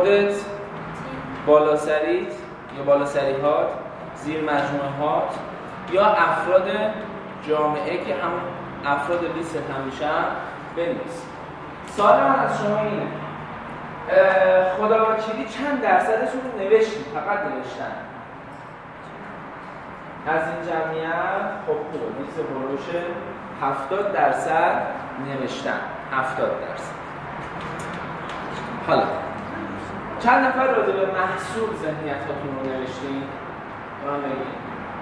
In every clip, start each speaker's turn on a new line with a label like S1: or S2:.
S1: خودت، بالا سریت یا بالا سریهات، زیر مجموعه هات یا افراد جامعه که همون افراد لیست همیشه هم بنویس. سوال من از شما اینه خداوکیلی چند درصدشون رو نوشتید؟ فقط نوشتن از این جمعیت. خب خوبه، لیست بروش 70% نوشتن. 70%. حالا چند نفر راجع به محصول ذهنیتاتون رو نوشتین؟ من بگید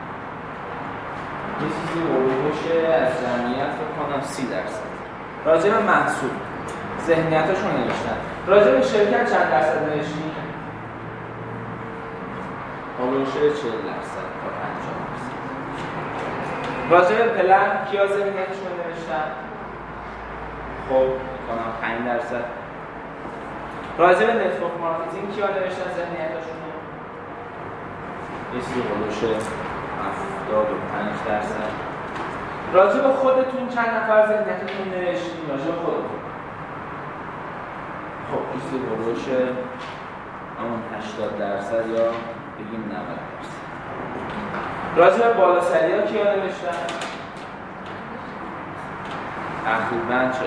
S1: یه چیزی بروشه از جمعیت رو کنم 30%. راجع به محصول ذهنیتاشون نوشتن. راجع به شرکت چند درصد نوشتین؟ بروشه 40% تا 50%. راجع به پلن کیا ذهنیتشون نوشتن؟ خب کنم 5%. راجع به نتورک مارکتینگ کیا نوشتن ذهنیتشون رو؟ یه چیزی بروشه 75%. راجع به خودتون چند نفر ذهنیتتون نوشتین؟ راجع به خودتون خب چیزی بروشه همون 80% یا بگیم 90%. راجع به بالا سری ها کیا نوشتن؟ تقریباً 40%.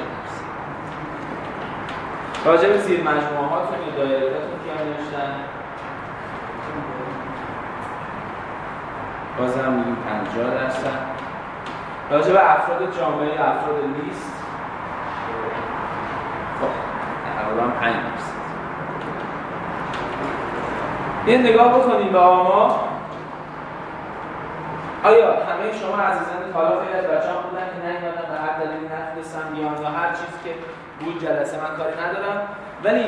S1: راجع به زیر مجموعه هاتون یا دایره‌هاتون کیا نوشتن؟ بازم میگیم 50%. راجع به افراد جامعه یا افراد لیست خب تقریباً 5%. یه نگاه بکنیم به آمار. آیا همه شما عزیزان حالا خیلی از بچه‌ها بودن که نیومدن به هر دلیلی نتونستن بیان یا هر چیزی که بود جلسه من کاری ندارم، ولی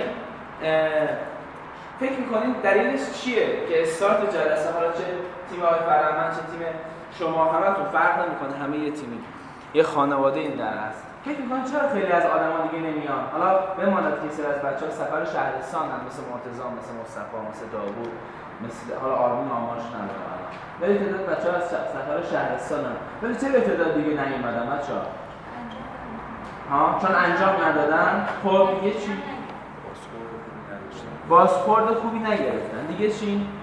S1: فکر می‌کنید دلیلش چیه که استارت جلسه حالا چه تیم آقای فرهمند چه تیم شما همتون فرق نمی‌کنه، همه یه تیمی، یه خانواده این در هست. فکر می‌کنید چرا خیلی از آدما دیگه نمیان؟ حالا بماند که سری از بچه‌ها سفر شهرستان هم مثل مرتضی، مثل مصطفی، مثل داوود، مثل حالا آرمین آمارش نداره. ولی تعداد بچه‌ها از سفر شهرستان هم. ولی چرا تعداد دیگه نیومدن بچه‌ها؟ چون انجام ندادن. خب دیگه چی؟ بازخورد خوبی نگرفتن. دیگه چی؟